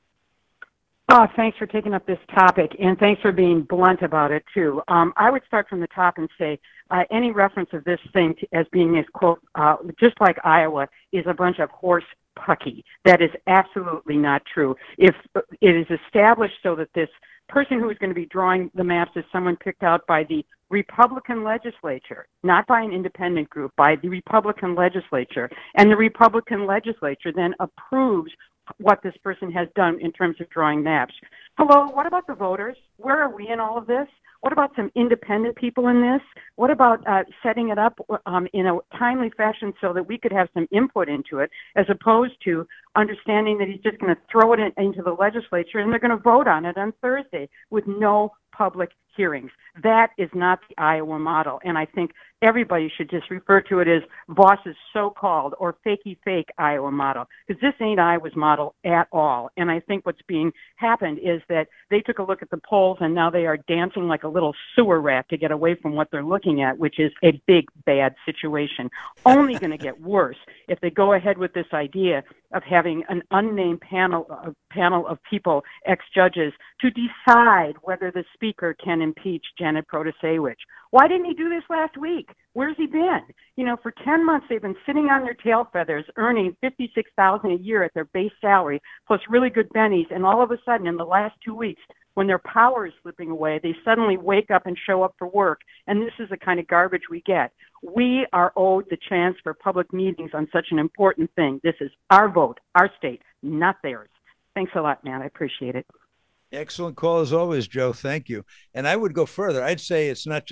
Oh, thanks for taking up this topic, and thanks for being blunt about it, too. I would start from the top and say any reference of this thing as being, as quote, just like Iowa, is a bunch of horse pucky. That is absolutely not true. If it is established so that this person who is going to be drawing the maps is someone picked out by the Republican legislature, not by an independent group, by the Republican legislature, and the Republican legislature then approves what this person has done in terms of drawing maps. Hello, what about the voters? Where are we in all of this? What about some independent people in this? What about setting it up in a timely fashion so that we could have some input into it, as opposed to understanding that he's just going to throw it into the legislature and they're going to vote on it on Thursday with no public hearings? That is not the Iowa model, and I think everybody should just refer to it as Voss's so-called or fakey fake Iowa model, because this ain't Iowa's model at all. And I think what's being happened is that they took a look at the polls and now they are dancing like a little sewer rat to get away from what they're looking at, which is a big, bad situation. Only going to get worse if they go ahead with this idea of having an unnamed panel of people, ex-judges, to decide whether the speaker can impeach Janet Protasevich. Why didn't he do this last week? Where's he been? You know, for 10 months they've been sitting on their tail feathers, earning $56,000 a year at their base salary, plus really good bennies, and all of a sudden in the last 2 weeks, when their power is slipping away, they suddenly wake up and show up for work, and this is the kind of garbage we get. We are owed the chance for public meetings on such an important thing. This is our vote, our state, not theirs. Thanks a lot, man. I appreciate it. Excellent call as always, Joe. Thank you. And I would go further. I'd say it's not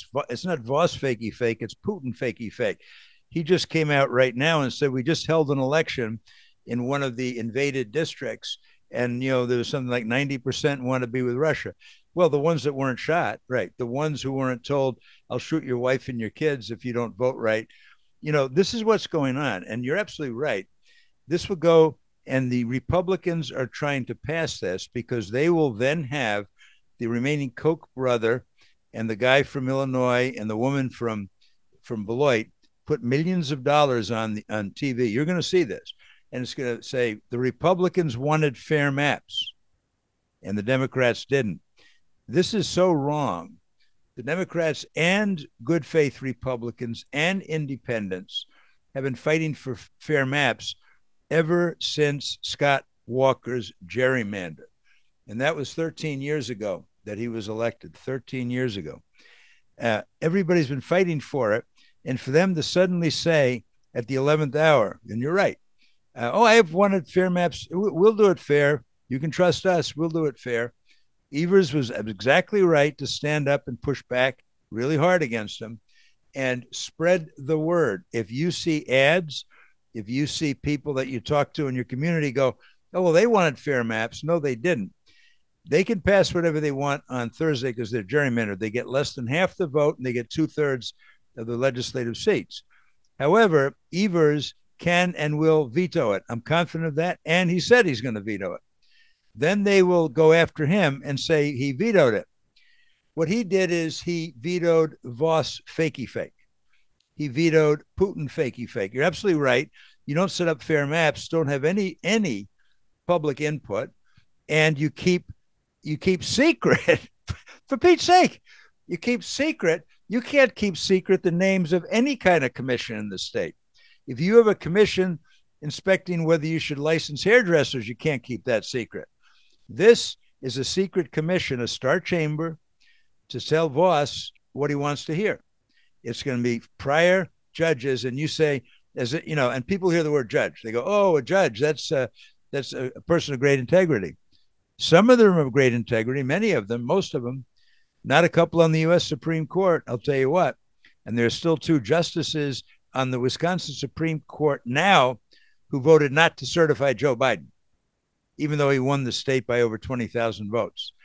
Voss fakey fake. It's Putin fakey fake. He just came out right now and said we just held an election in one of the invaded districts, and there was something like 90% want to be with Russia. Well, the ones that weren't shot, right? The ones who weren't told, "I'll shoot your wife and your kids if you don't vote right." This is what's going on, and you're absolutely right. This will go. And the Republicans are trying to pass this because they will then have the remaining Koch brother and the guy from Illinois and the woman from Beloit put millions of dollars on TV. You're going to see this. And it's going to say the Republicans wanted fair maps and the Democrats didn't. This is so wrong. The Democrats and good faith Republicans and independents have been fighting for fair maps ever since Scott Walker's gerrymander. And that was 13 years ago that he was elected, 13 years ago. Everybody's been fighting for it. And for them to suddenly say at the 11th hour, and you're right, I have wanted fair maps. We'll do it fair. You can trust us. We'll do it fair. Evers was exactly right to stand up and push back really hard against them and spread the word. If you see ads, if you see people that you talk to in your community go, "Oh, well, they wanted fair maps." No, they didn't. They can pass whatever they want on Thursday because they're gerrymandered. They get less than half the vote and they get 2/3 of the legislative seats. However, Evers can and will veto it. I'm confident of that. And he said he's going to veto it. Then they will go after him and say he vetoed it. What he did is he vetoed Voss fakey fake. He vetoed Putin fakey fake. You're absolutely right. You don't set up fair maps, don't have any public input, and you keep secret. For Pete's sake, you keep secret. You can't keep secret the names of any kind of commission in the state. If you have a commission inspecting whether you should license hairdressers, you can't keep that secret. This is a secret commission, a star chamber, to tell Voss what he wants to hear. It's going to be prior judges, and you say, and people hear the word judge. They go, "Oh, a judge, that's a person of great integrity." Some of them are of great integrity, many of them, most of them, not a couple on the U.S. Supreme Court, I'll tell you what. And there's still 2 justices on the Wisconsin Supreme Court now who voted not to certify Joe Biden, even though he won the state by over 20,000 votes.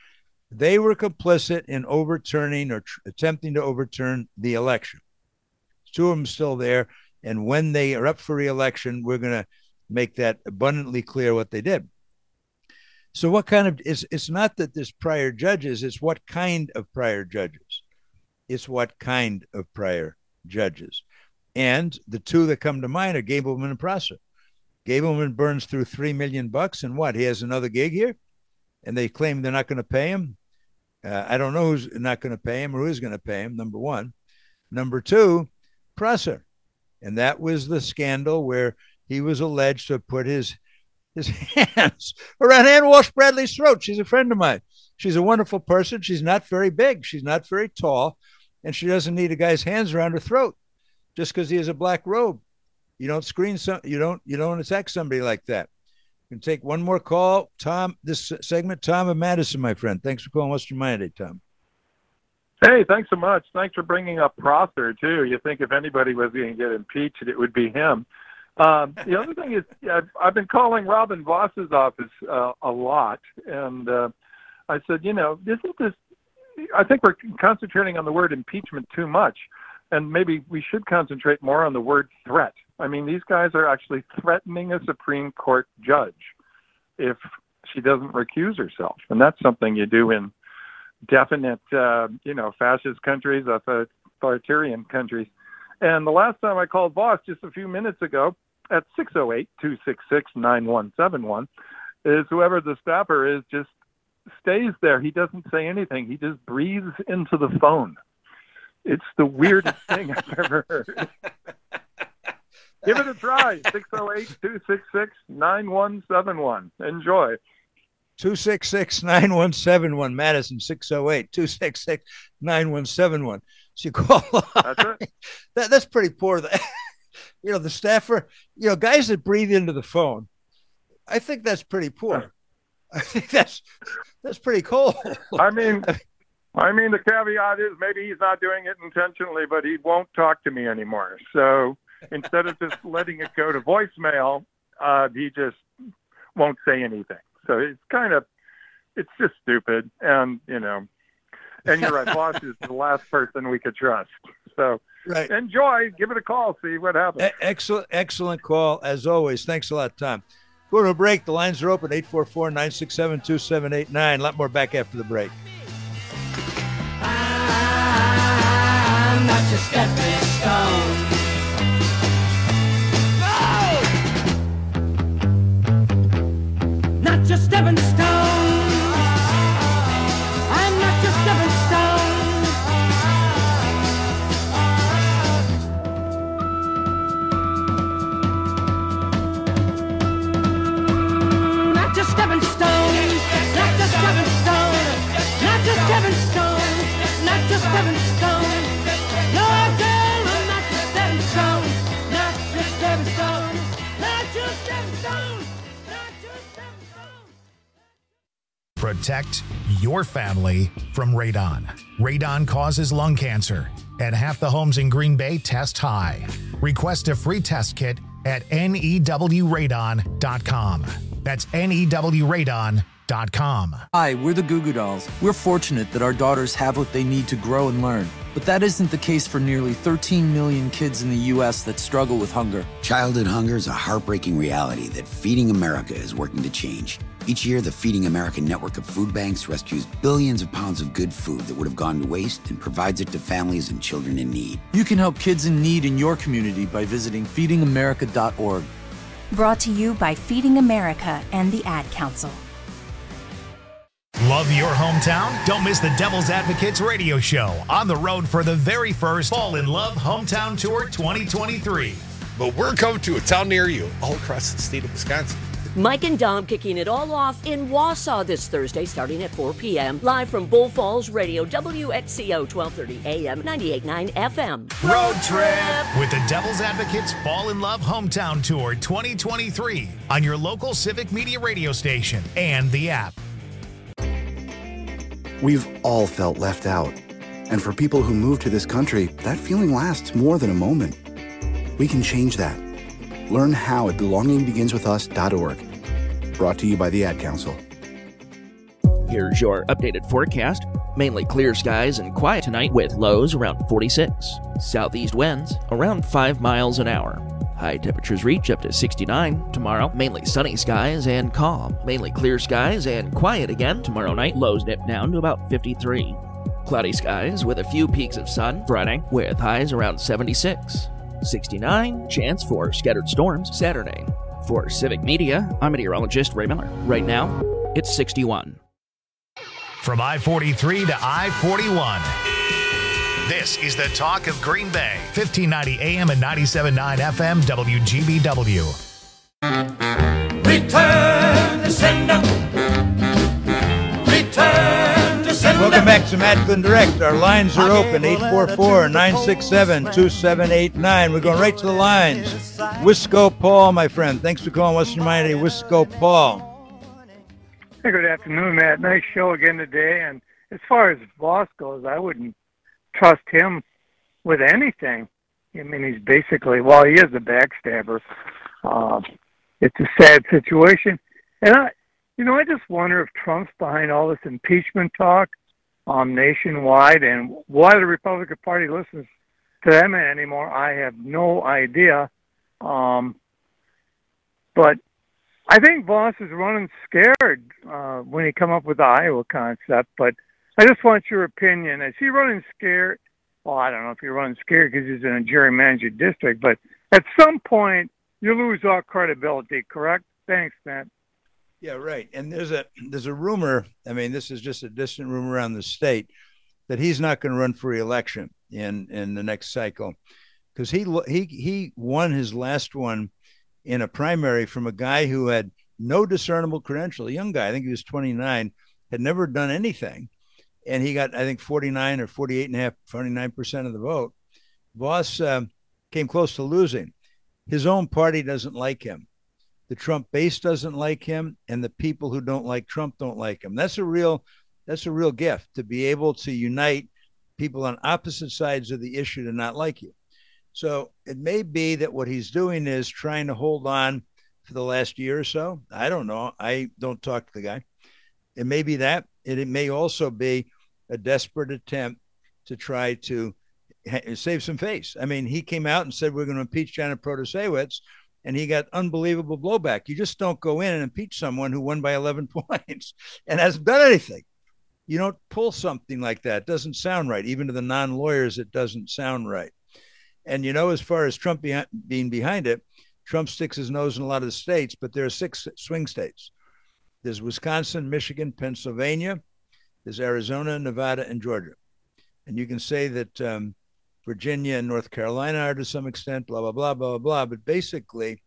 They were complicit in overturning or attempting to overturn the election. Two of them still there. And when they are up for re-election, we're going to make that abundantly clear what they did. So what kind of, it's not that there's prior judges, it's what kind of prior judges. It's what kind of prior judges. And the two that come to mind are Gableman and Prosser. Gableman burns through $3 million, and what? He has another gig here, and they claim they're not going to pay him. I don't know who's not going to pay him or who's going to pay him, number one. Number two, Prosser. And that was the scandal where he was alleged to have put his hands around Ann Walsh Bradley's throat. She's a friend of mine. She's a wonderful person. She's not very big. She's not very tall. And she doesn't need a guy's hands around her throat just because he has a black robe. You don't screen you don't attack somebody like that. You can take one more call. Tom, this segment, Tom of Madison, my friend. Thanks for calling Western Miami, Tom. Hey, thanks so much. Thanks for bringing up Prosser, too. You think if anybody was going to get impeached, it would be him. The other thing is, I've been calling Robin Voss's office a lot, and I said, isn't this, I think we're concentrating on the word impeachment too much, and maybe we should concentrate more on the word threat. I mean, these guys are actually threatening a Supreme Court judge if she doesn't recuse herself, and that's something you do in definite, fascist countries, authoritarian countries. And the last time I called Voss, just a few minutes ago, at 608-266-9171, is whoever the staffer is just stays there. He doesn't say anything. He just breathes into the phone. It's the weirdest thing I've ever heard. Give it a try. 608-266-9171. Enjoy. 266-9171, Madison, 608-266-9171. So you call. That's it. That's pretty poor. The staffer, guys that breathe into the phone. I think that's pretty poor. I think that's pretty cold. I mean, the caveat is maybe he's not doing it intentionally, but he won't talk to me anymore. So instead of just letting it go to voicemail, he just won't say anything. So it's just stupid. And you're right, Voss is the last person we could trust. So right. Enjoy, give it a call, see what happens. Excellent call, as always. Thanks a lot, Tom. Go to a break. The lines are open, 844-967-2789. A lot more back after the break. I'm not your stepping stone. Not your stepping stone. I'm not your stepping stone. Not your stepping stone. Not your stepping stone. Not your stepping stone. Not your stepping stone. No, girl, I'm not your stepping stone. Not your stepping stone. Not your stepping stone. Protect your family from radon. Radon causes lung cancer, and half the homes in Green Bay test high. Request a free test kit at newradon.com. That's newradon.com. Hi, we're the Goo Goo Dolls. We're fortunate that our daughters have what they need to grow and learn. But that isn't the case for nearly 13 million kids in the U.S. that struggle with hunger. Childhood hunger is a heartbreaking reality that Feeding America is working to change. Each year, the Feeding America network of food banks rescues billions of pounds of good food that would have gone to waste and provides it to families and children in need. You can help kids in need in your community by visiting feedingamerica.org. Brought to you by Feeding America and the Ad Council. Love your hometown? Don't miss the Devil's Advocates radio show on the road for the very first Fall in Love Hometown Tour 2023. But we're coming to a town near you, all across the state of Wisconsin. Mike and Dom kicking it all off in Wausau this Thursday starting at 4 p.m. Live from Bull Falls Radio, WXCO 1230 AM, 98.9 FM. Road trip with the Devil's Advocates Fall in Love Hometown Tour 2023 on your local Civic Media radio station and the app. We've all felt left out. And for people who move to this country, that feeling lasts more than a moment. We can change that. Learn how at belongingbeginswithus.org. Brought to you by the Ad Council. Here's your updated forecast. Mainly clear skies and quiet tonight with lows around 46. Southeast winds around 5 miles an hour. High temperatures reach up to 69 tomorrow. Mainly sunny skies and calm. Mainly clear skies and quiet again tomorrow night. Lows dip down to about 53. Cloudy skies with a few peaks of sun Friday with highs around 76. 69, chance for scattered storms Saturday. For Civic Media, I'm meteorologist Ray Miller. Right now, it's 61. From I-43 to I-41. This is the talk of Green Bay. 1590 AM and 97.9 FM WGBW. Return to sender. Return to sender. Welcome back to Matt Glenn Direct. Our lines are open, 844-967-2789. We're going right to the lines. Wisco Paul, my friend. Thanks for calling Western Miami. Wisco Paul. Hey, good afternoon, Matt. Nice show again today. And as far as Voss goes, I wouldn't trust him with anything. I mean, he's basically, well, he is a backstabber. It's a sad situation. And I just wonder if Trump's behind all this impeachment talk nationwide, and why the Republican Party listens to them anymore, I have no idea. But I think Voss is running scared when he come up with the Iowa concept, but I just want your opinion. Is he running scared? Well, I don't know if he's running scared because he's in a gerrymandered district, but at some point you lose all credibility, correct? Thanks, Matt. Yeah, right. And there's a rumor, I mean, this is just a distant rumor around the state, that he's not going to run for re-election in the next cycle because he won his last one in a primary from a guy who had no discernible credential, a young guy, I think he was 29, had never done anything. And he got, I think, 49 or 49% of the vote. Voss came close to losing. His own party doesn't like him. The Trump base doesn't like him, and the people who don't like Trump don't like him. That's a real gift, to be able to unite people on opposite sides of the issue to not like you. So it may be that what he's doing is trying to hold on for the last year or so. I don't know. I don't talk to the guy. It may be that. It may also be a desperate attempt to try to save some face. I mean, he came out and said, we're going to impeach Janet Protasewicz, and he got unbelievable blowback. You just don't go in and impeach someone who won by 11 points and hasn't done anything. You don't pull something like that. It doesn't sound right. Even to the non-lawyers, it doesn't sound right. And, as far as Trump being behind it, Trump sticks his nose in a lot of the states, but there are 6 swing states. There's Wisconsin, Michigan, Pennsylvania. There's Arizona, Nevada, and Georgia. And you can say that Virginia and North Carolina are to some extent, blah, blah, blah, blah, blah. But basically,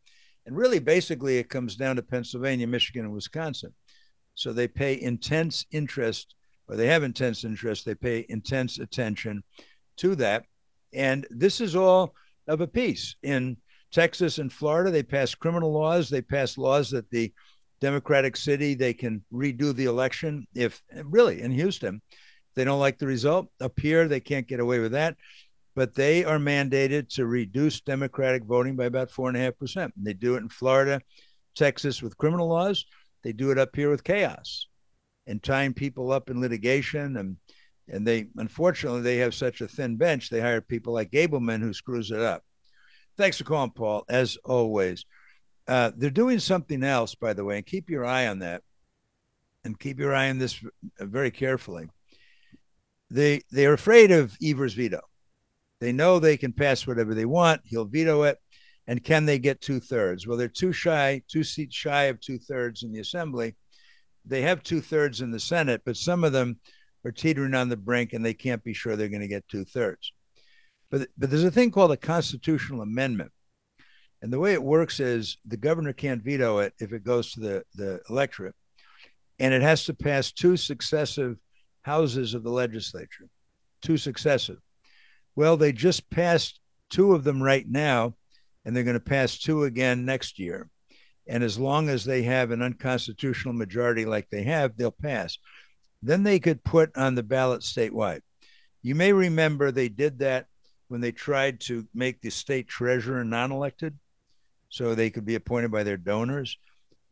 it comes down to Pennsylvania, Michigan, and Wisconsin. So they pay intense interest, or they have intense interest. They pay intense attention to that. And this is all of a piece. In Texas and Florida, they pass criminal laws. They pass laws that the Democratic city, they can redo the election in Houston, if they don't like the result. Up here, they can't get away with that. But they are mandated to reduce Democratic voting by about 4.5%. They do it in Florida, Texas with criminal laws. They do it up here with chaos and tying people up in litigation. And they, unfortunately, they have such a thin bench. They hire people like Gableman who screws it up. Thanks for calling, Paul, as always. They're doing something else, by the way, and keep your eye on that. And keep your eye on this very carefully. They're afraid of Evers' veto. They know they can pass whatever they want. He'll veto it. And can they get 2/3? Well, they're 2 seats shy of 2/3 in the Assembly. They have 2/3 in the Senate, but some of them are teetering on the brink, and they can't be sure they're going to get 2/3. But there's a thing called a constitutional amendment. And the way it works is the governor can't veto it if it goes to the electorate. And it has to pass 2 successive houses of the legislature, 2 successive. Well, they just passed 2 of them right now, and they're going to pass 2 again next year. And as long as they have an unconstitutional majority like they have, they'll pass. Then they could put on the ballot statewide. You may remember they did that when they tried to make the state treasurer non-elected, so they could be appointed by their donors.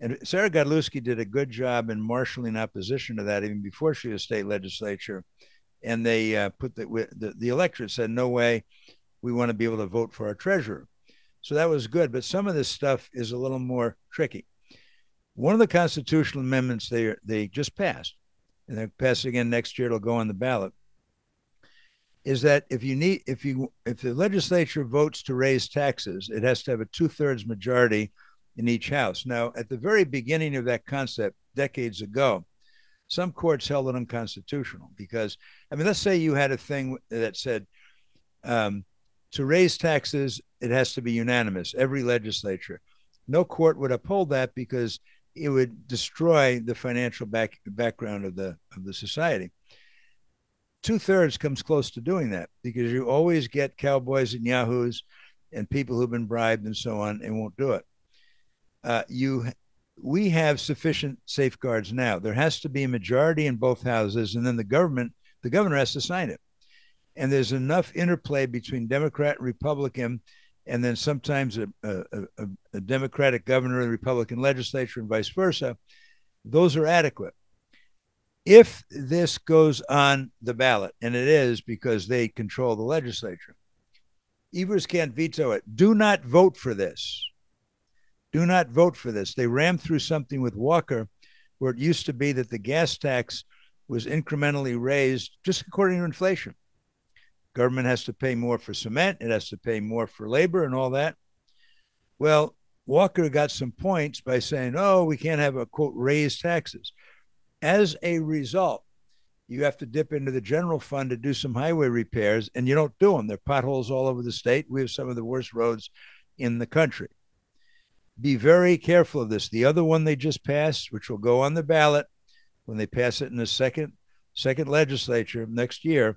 And Sarah Godlewski did a good job in marshaling opposition to that even before she was state legislature. And they put the electorate said, no way, we want to be able to vote for our treasurer. So that was good. But some of this stuff is a little more tricky. One of the constitutional amendments they just passed, and they'll pass it again next year, it'll go on the ballot, is that if the legislature votes to raise taxes, it has to have a 2/3 majority in each house. Now, at the very beginning of that concept, decades ago, some courts held it unconstitutional because, I mean, let's say you had a thing that said to raise taxes, it has to be unanimous, every legislature. No court would uphold that because it would destroy the financial background of the society. 2/3 comes close to doing that because you always get cowboys and yahoos and people who've been bribed and so on and won't do it. We have sufficient safeguards now. There has to be a majority in both houses, and then the governor has to sign it. And there's enough interplay between Democrat and Republican, and then sometimes a Democratic governor and a Republican legislature and vice versa. Those are adequate. If this goes on the ballot, and it is because they control the legislature, Evers can't veto it. Do not vote for this. Do not vote for this. They rammed through something with Walker where it used to be that the gas tax was incrementally raised just according to inflation. Government has to pay more for cement. It has to pay more for labor and all that. Well, Walker got some points by saying, oh, we can't have a, quote, raise taxes. As a result, you have to dip into the general fund to do some highway repairs, and you don't do them. There are potholes all over the state. We have some of the worst roads in the country. Be very careful of this. The other one they just passed, which will go on the ballot when they pass it in the second legislature next year,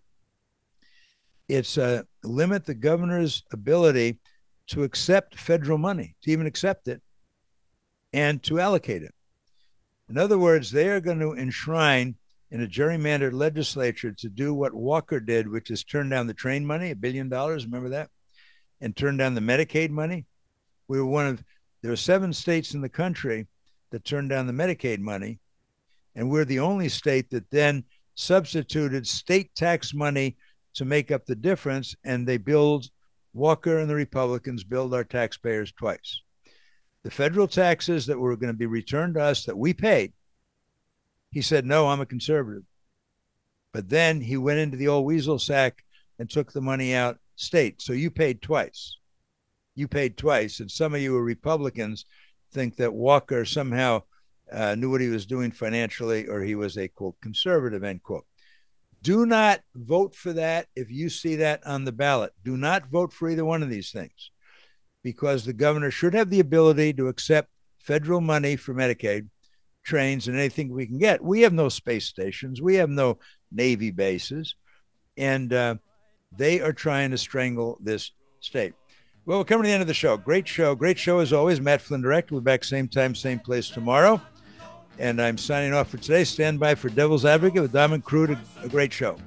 it's limit the governor's ability to accept federal money, to even accept it, and to allocate it. In other words, they are going to enshrine in a gerrymandered legislature to do what Walker did, which is turn down the train money, $1 billion, remember that? And turn down the Medicaid money. There are 7 states in the country that turned down the Medicaid money, and we're the only state that then substituted state tax money to make up the difference, and Walker and the Republicans billed our taxpayers twice. The federal taxes that were going to be returned to us that we paid, he said, no, I'm a conservative. But then he went into the old weasel sack and took the money out state. So you paid twice. You paid twice. And some of you Republicans think that Walker somehow knew what he was doing financially, or he was a, quote, conservative, end quote. Do not vote for that if you see that on the ballot. Do not vote for either one of these things, because the governor should have the ability to accept federal money for Medicaid, trains, and anything we can get. We have no space stations. We have no Navy bases. And they are trying to strangle this state. Well, we're coming to the end of the show. Great show. Great show as always. Matt Flynn Direct. We'll be back same time, same place tomorrow. And I'm signing off for today. Stand by for Devil's Advocate with Dom and Crew. A great show.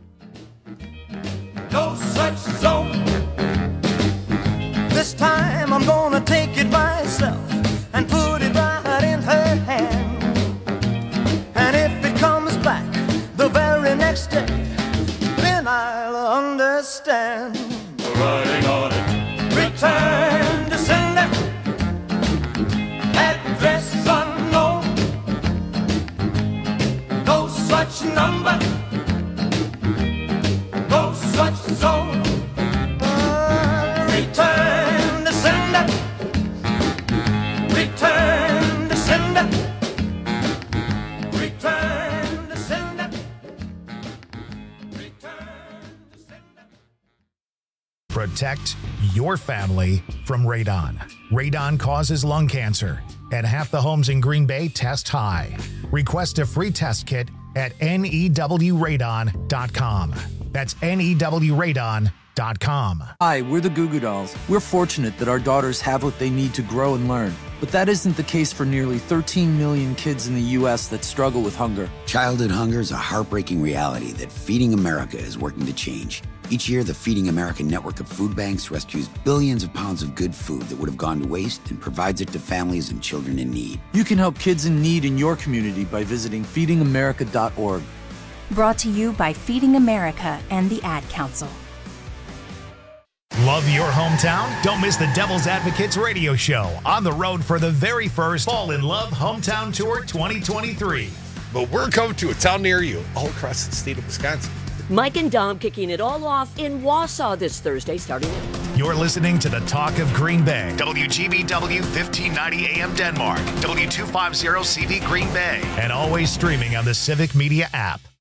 No such zone. This time I'm gonna take it myself and put it right in her hand. And if it comes back the very next day, then I'll understand. Riding on it. Return to sender. Address unknown. No such number. No such zone. Return to sender. Return to sender. Return to sender. Protect your family from radon. Radon causes lung cancer, and half the homes in Green Bay test high. Request a free test kit at newradon.com. That's newradon.com. Hi, we're the Goo Goo Dolls. We're fortunate that our daughters have what they need to grow and learn. But that isn't the case for nearly 13 million kids in the U.S. that struggle with hunger. Childhood hunger is a heartbreaking reality that Feeding America is working to change. Each year, the Feeding America network of food banks rescues billions of pounds of good food that would have gone to waste and provides it to families and children in need. You can help kids in need in your community by visiting feedingamerica.org. Brought to you by Feeding America and the Ad Council. Love your hometown? Don't miss the Devil's Advocates radio show on the road for the very first Fall in Love Hometown Tour 2023. But we're coming to a town near you, all across the state of Wisconsin. Mike and Dom kicking it all off in Wausau this Thursday starting at... You're listening to the Talk of Green Bay. WGBW 1590 AM Denmark. W250 CV Green Bay. And always streaming on the Civic Media app.